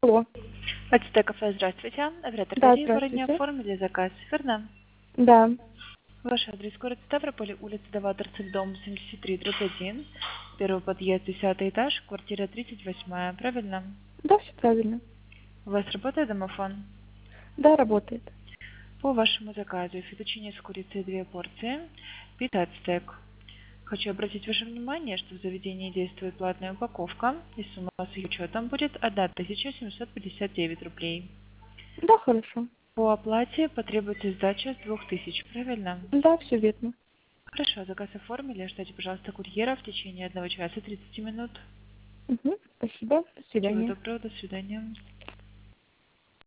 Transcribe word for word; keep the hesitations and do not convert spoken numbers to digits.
Алло. Ацтек кафе, здравствуйте. Оператор Да, Дарья, сегодня здравствуйте. оформили заказ, верно? Да. Ваш адрес город Ставрополь, улица Даваторцев, дом семьдесят три, дробь один, первый подъезд, десятый этаж, квартира тридцать восемь, правильно? Да, все правильно. У вас работает домофон? Да, работает. По вашему заказу фетучини с курицей две порции, пита ацтек. Хочу обратить ваше внимание, что в заведении действует платная упаковка, и сумма с ее учетом будет тысяча семьсот пятьдесят девять рублей. Да, хорошо. По оплате потребуется сдача с двух тысяч, правильно? Да, все верно. Хорошо, заказ оформили. Ждите, пожалуйста, курьера в течение одного часа тридцати минут. Угу. Спасибо. До Всего свидания. доброго, до свидания.